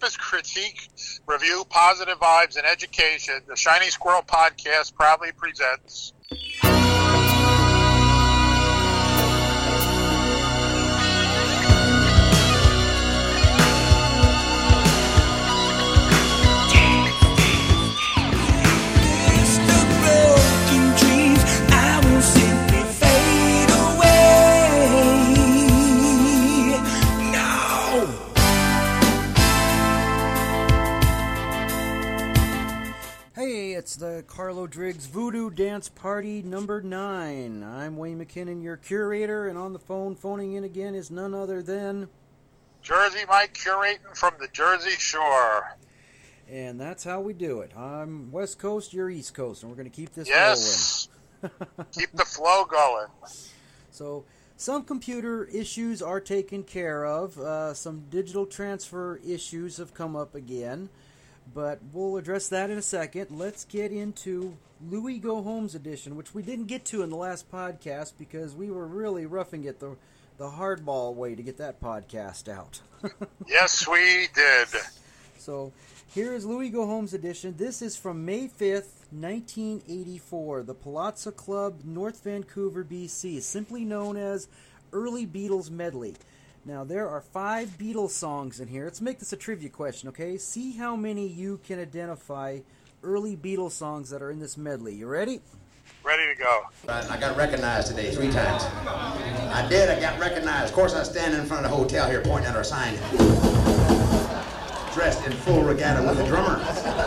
Analysis, critique, review, positive vibes, and education. The Shiny Squirrel Podcast proudly presents. It's the Carlo Driggs Voodoo Dance Party number 9. I'm Wayne McKinnon, your curator, and on the phone, phoning in again, is none other than... Jersey Mike, curating from the Jersey Shore. And that's how we do it. I'm West Coast, you're East Coast, and we're going to keep this rolling. Keep the flow going. So, some computer issues are taken care of. Some digital transfer issues have come up again. But we'll address that in a second. Let's get into Louie Go Home's edition, which we didn't get to in the last podcast because we were really roughing it the hardball way to get that podcast out. Yes, we did. So here is Louie Go Home's edition. This is from May 5th, 1984, the Palazzo Club, North Vancouver, BC, simply known as Early Beatles Medley. Now, there are 5 Beatles songs in here. Let's make this a trivia question, okay? See how many you can identify early Beatles songs that are in this medley. You ready? Ready to go. I got recognized today 3 times. I did. I got recognized. Of course, I was standing in front of the hotel here pointing at our sign. Dressed in full regatta with a drummer.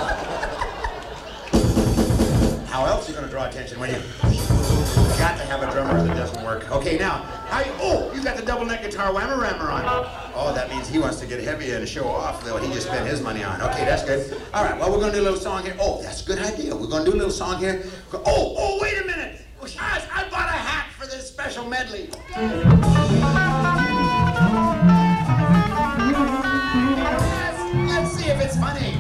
How else are you going to draw attention when you... Got to have a drummer that doesn't work. Okay, now, you got the double neck guitar whammer-rammer on. Oh, that means he wants to get heavy and show off what he just spent his money on. Okay, that's good. All right, well, we're going to do a little song here. Oh, that's a good idea. We're going to do a little song here. Oh, wait a minute. Gosh, I bought a hat for this special medley. Let's see if it's funny.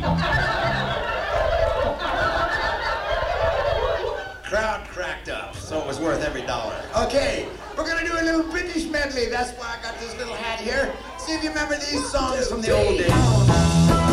Crowd cracked up, so it was worth every dollar. Okay, we're gonna do a little British medley. That's why I got this little hat here. See if you remember these songs from the old days.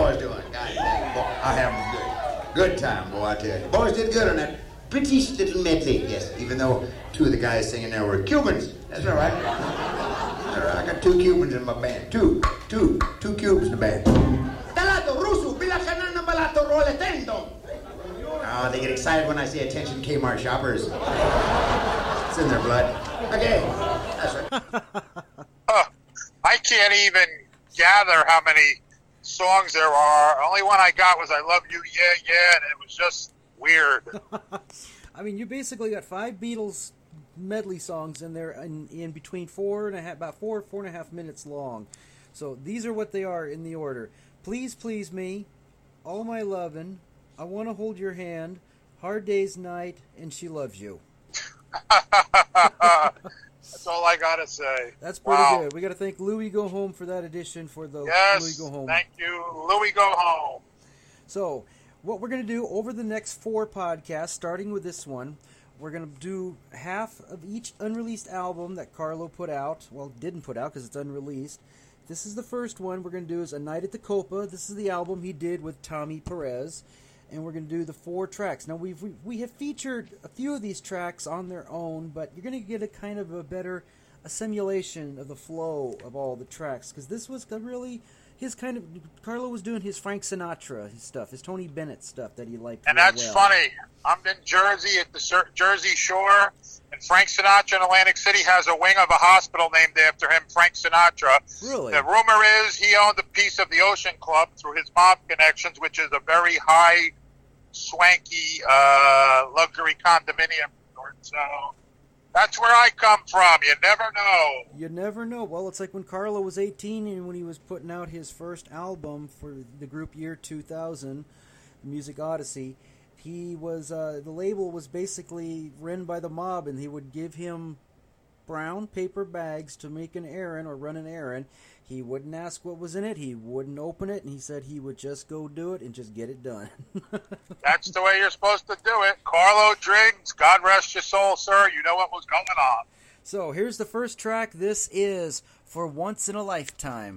boys doing? God damn, boy, I have a good time, boy, I tell you. Boys did good on that British little medley, yes, even though two of the guys singing there were Cubans. That's all right. I got 2 Cubans in my band. Two Cubans in the band. Talato, Rusu, Bilakanana, Balato, Roletendo. Oh, they get excited when I say attention Kmart shoppers. It's in their blood. Okay, that's right. I can't even gather how many songs there are. Only one I got was I Love You, Yeah, Yeah, and it was just weird. I mean, you basically got 5 Beatles medley songs in there in between about 4.5 minutes long. So these are what they are in the order. Please Please Me, All My Lovin', I Wanna Hold Your Hand, Hard Day's Night, and She Loves You. That's all I gotta say. That's pretty good. We got to thank Louie Go Home for that edition for the Louie Go Home. Thank you, Louie Go Home. So, what we're going to do over the next 4 podcasts, starting with this one, we're going to do half of each unreleased album that Carlo put out. Well, didn't put out because it's unreleased. This is the first one we're going to do is A Night at the Copa. This is the album he did with Tommy Perez. And we're going to do the 4 tracks. Now, we have featured a few of these tracks on their own, but you're going to get a kind of a simulation of the flow of all the tracks. Because this was really his kind of, Carlo was doing his Frank Sinatra stuff, his Tony Bennett stuff that he liked. And that's funny. I'm in Jersey at the Jersey Shore, and Frank Sinatra in Atlantic City has a wing of a hospital named after him, Frank Sinatra. Really? The rumor is he owned a piece of the Ocean Club through his mob connections, which is a very high, swanky luxury condominium resort. So that's where I come from. You never know. You never know. Well, it's like when Carlo was 18 and when he was putting out his first album for the group Year 2000, Music Odyssey. He was the label was basically run by the mob, and he would give him brown paper bags to make an errand or run an errand. He wouldn't ask what was in it. He wouldn't open it, and he said he would just go do it and just get it done. That's the way you're supposed to do it. Carlo Driggs, God rest your soul, sir. You know what was going on. So here's the first track. This is For Once in a Lifetime.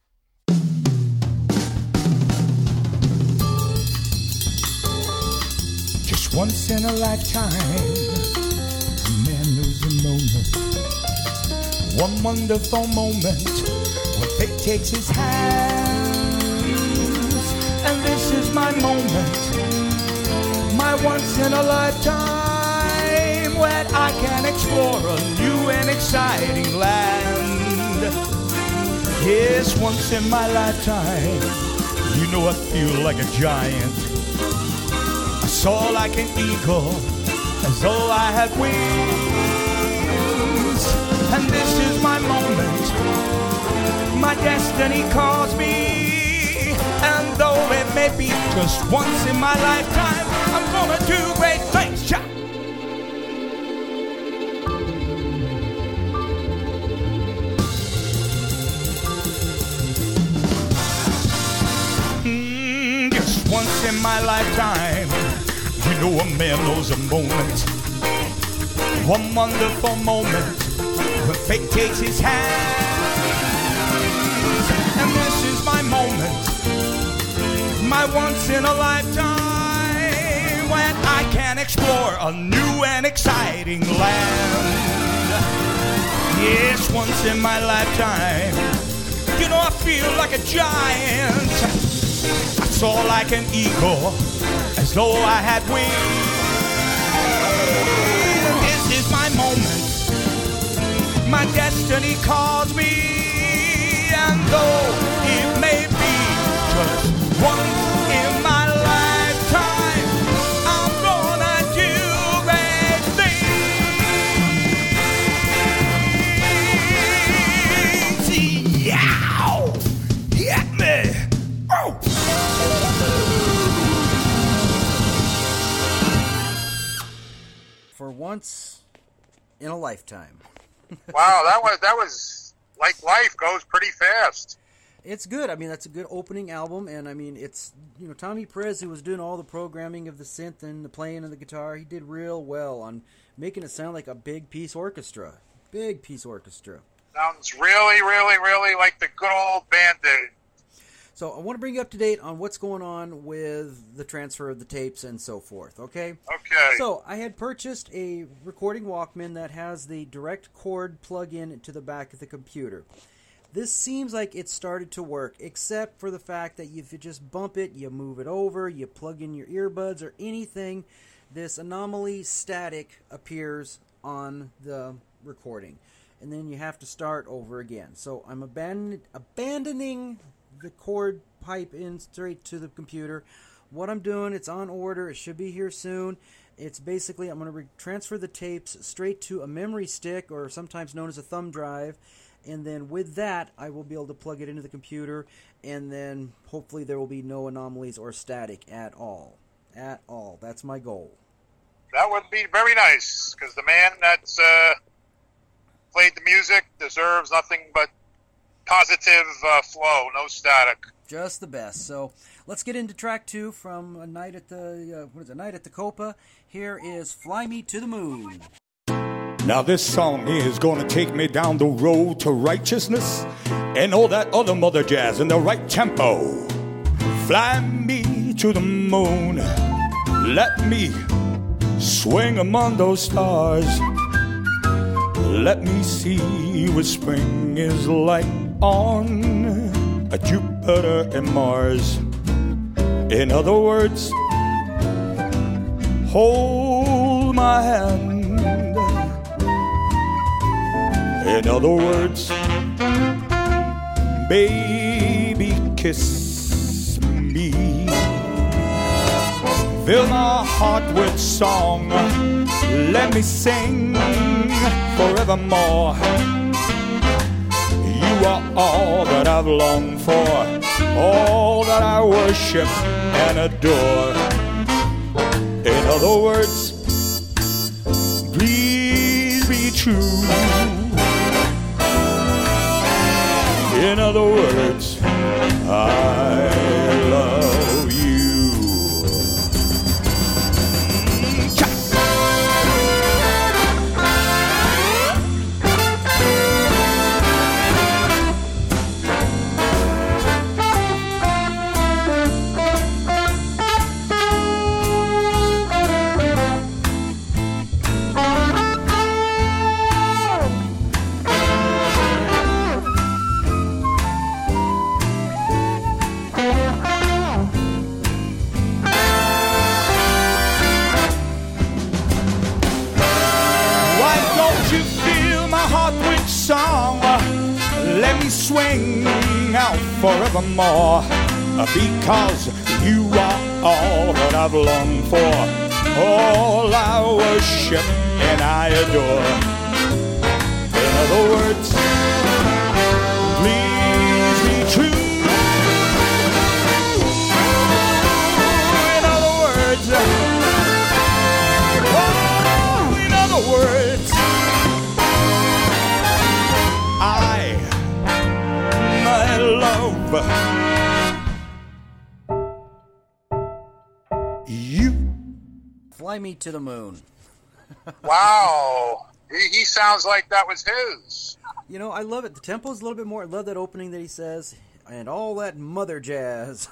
Just once in a lifetime, a man knows a moment, one wonderful moment when fate takes his hands. And this is my moment, my once in a lifetime, where I can explore a new and exciting land. Yes, once in my lifetime, you know I feel like a giant. I soar like an eagle, as though I had wings. And this is my moment, my destiny calls me. And though it may be just once in my lifetime, I'm gonna do great things. Cha! Just once in my lifetime, you know a man knows a moment, one wonderful moment when fate takes his hand. And this is my moment, my once in a lifetime, when I can explore a new and exciting land. Yes, once in my lifetime, you know I feel like a giant. I soar like an eagle, as though I had wings. This is my moment, my destiny calls me. And though it may be just once in my lifetime, I'm gonna do great things. Yow! Hit me! Oh! For Once in a Lifetime. Wow, that was like life goes pretty fast. It's good. I mean, that's a good opening album, and I mean, it's, you know, Tommy Perez, who was doing all the programming of the synth and the playing of the guitar, he did real well on making it sound like a big piece orchestra. Big piece orchestra. Sounds really, really, really like the good old band did. So I want to bring you up to date on what's going on with the transfer of the tapes and so forth, okay? Okay. So I had purchased a recording Walkman that has the direct cord plug-in to the back of the computer. This seems like it started to work, except for the fact that if you just bump it, you move it over, you plug in your earbuds or anything, this anomaly static appears on the recording. And then you have to start over again. So I'm abandoning the cord pipe in straight to the computer. What I'm doing, it's on order. It should be here soon. It's basically, I'm going to transfer the tapes straight to a memory stick, or sometimes known as a thumb drive. And then with that, I will be able to plug it into the computer. And then hopefully there will be no anomalies or static at all. At all. That's my goal. That would be very nice, because the man that's played the music deserves nothing but positive flow, no static. Just the best. So let's get into track 2 from A Night at the Night at the Copa. Here is "Fly Me to the Moon." Now this song is gonna take me down the road to righteousness and all that other mother jazz in the right tempo. Fly me to the moon, let me swing among those stars. Let me see what spring is like on Jupiter and Mars. In other words, hold my hand. In other words, baby, kiss me. Fill my heart with song. Let me sing forevermore. You are all that I've longed for, all that I worship and adore. In other words, please be true. In other words, I love you. Song, let me swing out forevermore, because you are all that I've longed for, all I worship and I adore. In other words, please be true. In other words, oh, in other words, my love, you. Fly Me to the Moon. Wow. He sounds like that was his. You know, I love it. The tempo's a little bit more. I love that opening that he says, and all that mother jazz.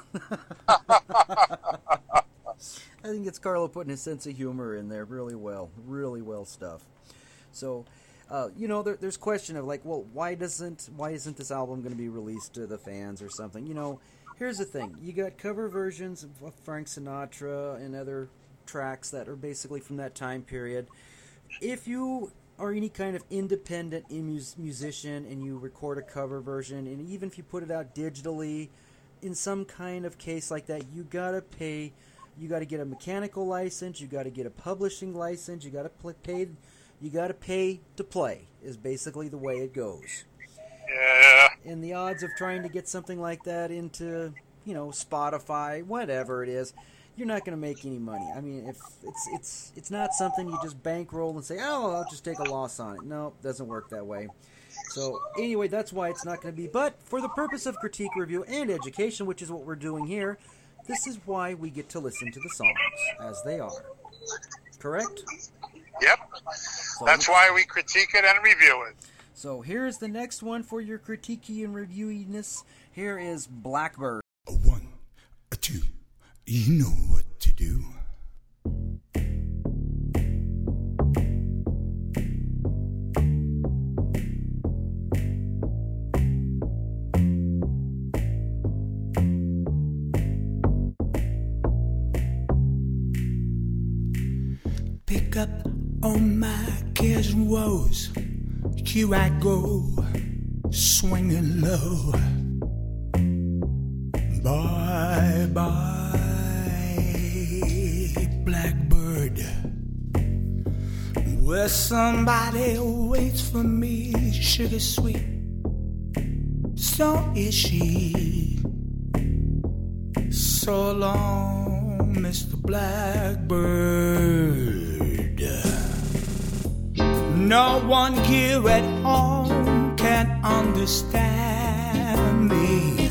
I think it's Carlo putting his sense of humor in there really well stuff. So, you know, there's question of like, well, why isn't this album going to be released to the fans or something? You know, here's the thing: you got cover versions of Frank Sinatra and other tracks that are basically from that time period. If you are any kind of independent musician and you record a cover version, and even if you put it out digitally, in some kind of case like that, you gotta pay. You got to get a mechanical license. You got to get a publishing license. You got to pay. You got to pay to play is basically the way it goes. Yeah. And the odds of trying to get something like that into, you know, Spotify, whatever it is, you're not going to make any money. I mean, if it's not something you just bankroll and say, oh, I'll just take a loss on it. No, it doesn't work that way. So anyway, that's why it's not going to be. But for the purpose of critique, review, and education, which is what we're doing here, this is why we get to listen to the songs as they are. Correct? Yep. So that's why we critique it and review it. So here's the next one for your critique and reviewiness. Here is Blackbird. You know what to do. Pick up all my cares and woes. Here I go, swinging low. Bye bye, blackbird. Where somebody waits for me, sugar sweet. So is she. So long, Mr. Blackbird. No one here at home can understand me.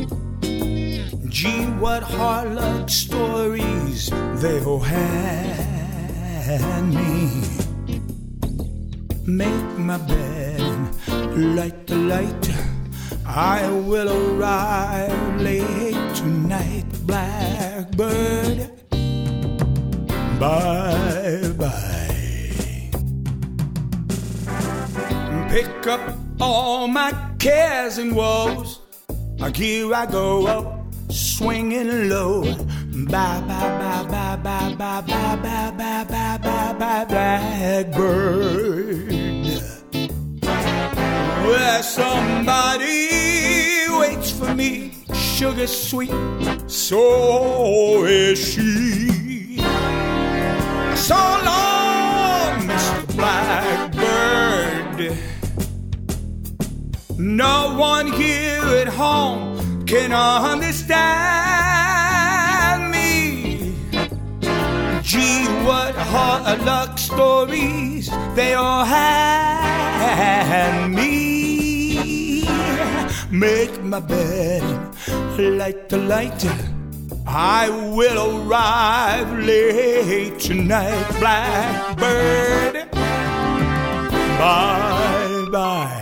Gee, what hard luck stories they all had me. Make my bed and light the light. I will arrive late tonight, Blackbird. Bye bye. Pick up all my cares and woes. Here I go, swinging low. Bye bye bye bye bye bye bye bye bye bye bye bye, Blackbird. Where somebody waits for me, sugar sweet. So is she. So long, Mr. Blackbird. No one here at home can understand me. Gee, what hard luck stories they all had me. Make my bed and light the light. I will arrive late tonight, Blackbird. Bye bye.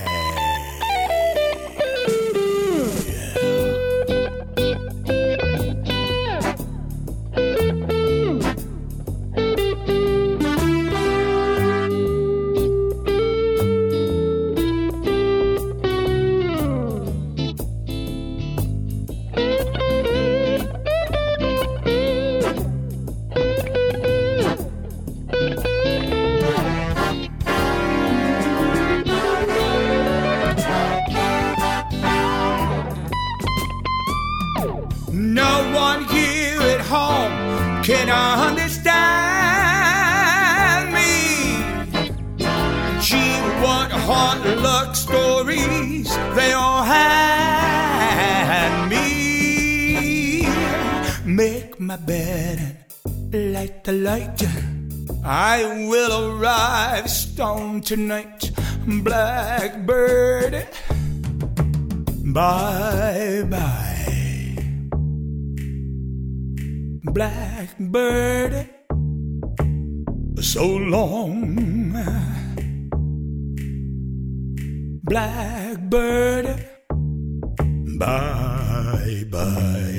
Can understand me. Gee, what hard luck stories they all had me. Make my bed and light the light. I will arrive stone tonight, Blackbird. Bye bye, Blackbird. So long, Blackbird. Bye bye.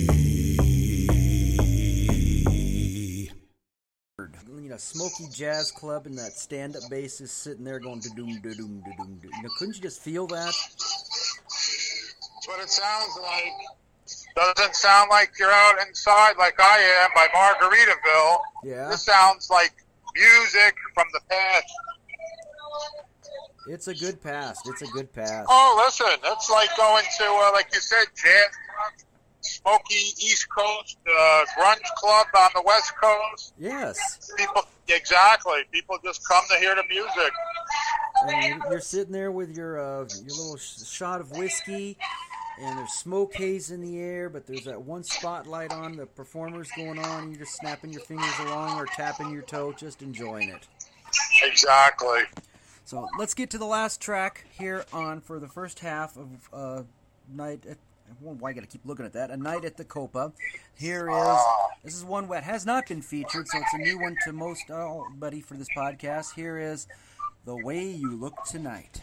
You know, smoky jazz club and that stand-up bass is sitting there going da-doom, da-doom, da-doom, da-doom. You know, couldn't you just feel that? That's what it sounds like. Doesn't sound like you're out inside like I am by Margaritaville. Yeah. This sounds like music from the past. It's a good past. It's a good past. Oh, listen, it's like going to, like you said, jazz club, smoky East Coast, grunge club on the West Coast. Yes. Exactly. People just come to hear the music. And you're sitting there with your little shot of whiskey, and there's smoke haze in the air, but there's that one spotlight on the performers going on, and you're just snapping your fingers along or tapping your toe, just enjoying it. Exactly. So let's get to the last track here on for the first half of Night at... Why I got to keep looking at that? A Night at the Copa. Here is... This is one that has not been featured, so it's a new one to most everybody for this podcast. Here is The Way You Look Tonight.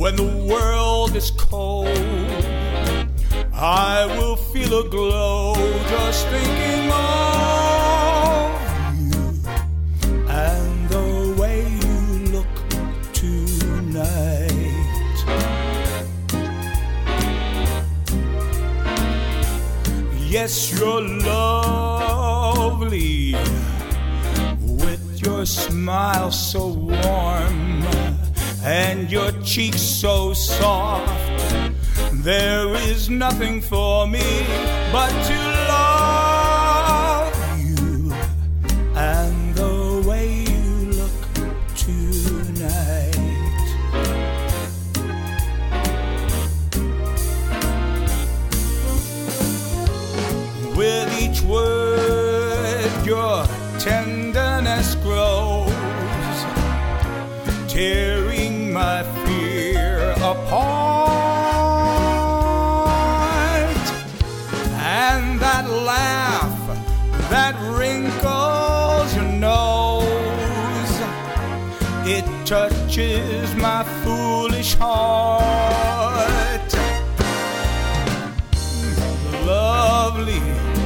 when the world is cold, I will feel a glow just thinking of you and the way you look tonight. Yes, you're lovely with your smile so warm and your cheeks so soft. There is nothing for me but to love you and the way you look tonight. With each word your tenderness grows, tearing my fear apart. And that laugh that wrinkles your nose, it touches my foolish heart. Lovely,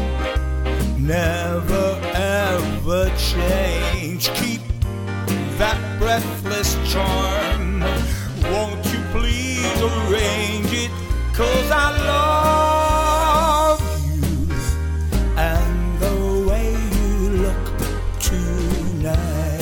never ever change. Keep that breathless charm. Won't you please arrange it? 'Cause I love you and the way you look tonight.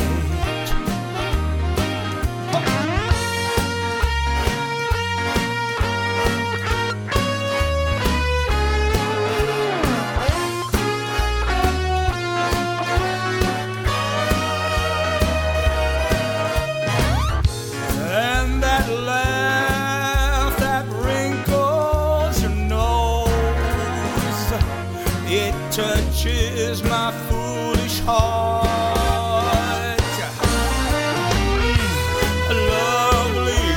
And that laugh that wrinkles your nose, it touches my foolish heart. Lovely,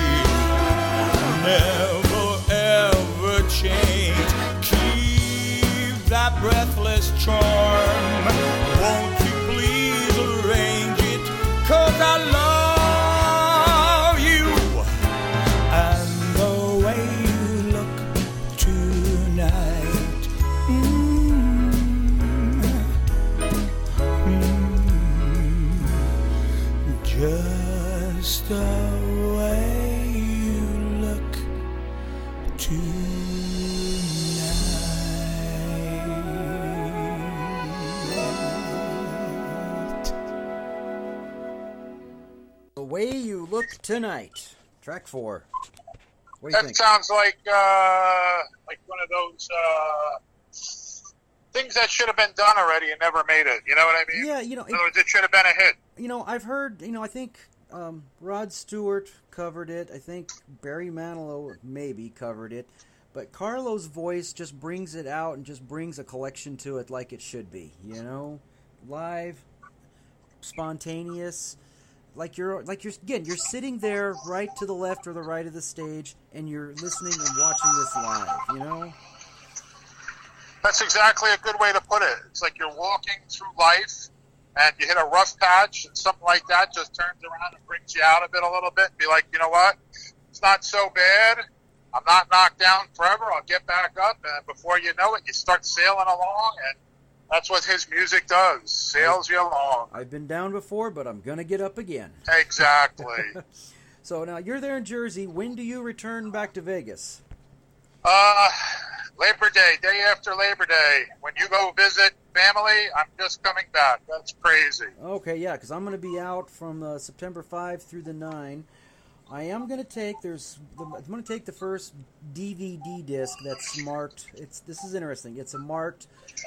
never ever change. Keep that breathless charm. Won't you please arrange it? 'Cause I love you and the way you look tonight. Just the way you look tonight. The Way You Look Tonight, track 4. What do you That think? sounds like one of those things that should have been done already and never made it. You know what I mean? Yeah, In other words, it should have been a hit. I've heard, I think Rod Stewart covered it. I think Barry Manilow maybe covered it. But Carlo's voice just brings it out and just brings a collection to it like it should be, Live, spontaneous. You're sitting there right to the left or the right of the stage and you're listening and watching this live, That's exactly a good way to put it. It's like you're walking through life and you hit a rough patch and something like that just turns around and brings you out of it a little bit. Be like, you know what? It's not so bad. I'm not knocked down forever. I'll get back up. And before you know it, you start sailing along. And that's what his music does. Sails you along. I've been down before, but I'm going to get up again. Exactly. So now you're there in Jersey. When do you return back to Vegas? Labor Day, day after Labor Day. When you go visit family, I'm just coming back. That's crazy. Okay, yeah, because I'm going to be out from September 5 through the 9. I am going to take the first DVD disc that's marked. This is interesting. It's a marked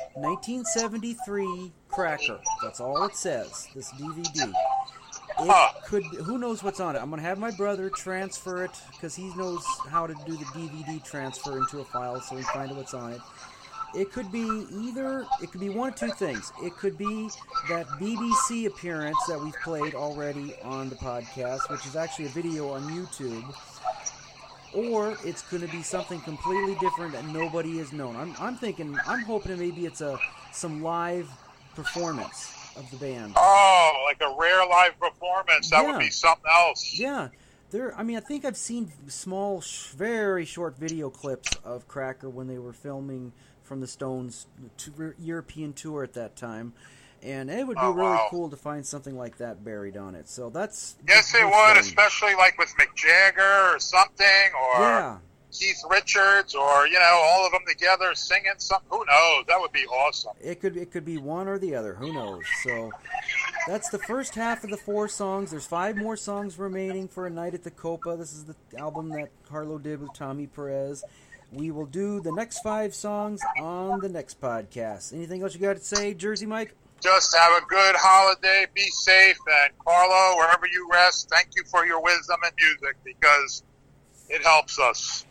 1973 cracker. That's all it says. This DVD. Who knows what's on it? I'm going to have my brother transfer it because he knows how to do the DVD transfer into a file so we can find out what's on it. It could be one of two things. It could be that BBC appearance that we've played already on the podcast, which is actually a video on YouTube, or it's going to be something completely different that nobody has known. I'm hoping maybe it's some live performance of the band. Oh, like a rare live performance. That would be something else. Yeah. I think I've seen small, very short video clips of Cracker when they were filming from the Stones' European tour at that time, and it would be really cool to find something like that buried on it. So that's yes, it would, especially like with Mick Jagger or something, or Keith Richards, or all of them together singing something. Who knows? That would be awesome. It could be one or the other. Who knows? So. That's the first half of the 4 songs. There's 5 more songs remaining for A Night at the Copa. This is the album that Harlow did with Tommy Perez. We will do the next 5 songs on the next podcast. Anything else you got to say, Jersey Mike? Just have a good holiday. Be safe. And Carlo, wherever you rest, thank you for your wisdom and music because it helps us.